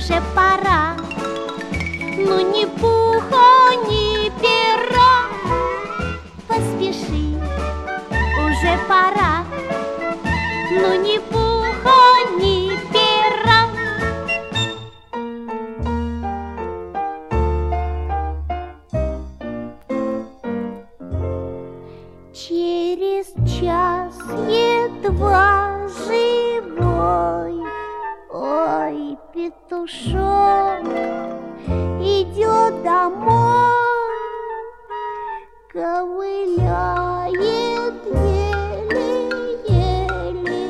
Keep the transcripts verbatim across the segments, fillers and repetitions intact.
уже пора. Ну ни пуха, ни пера, поспеши, уже пора. Ну ни пуха, ни пера. Через час едва живой, ой, петушок идет домой, ковыляет еле-еле.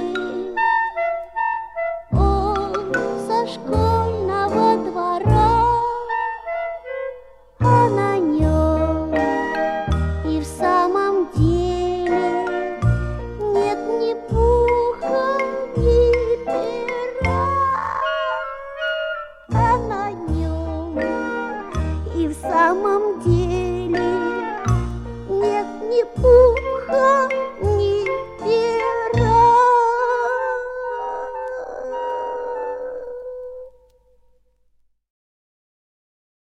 Он со школьного двора, а на нем и в самом деле нет ни пуха, ни пера, а на нем и в самом деле нет ни пуха.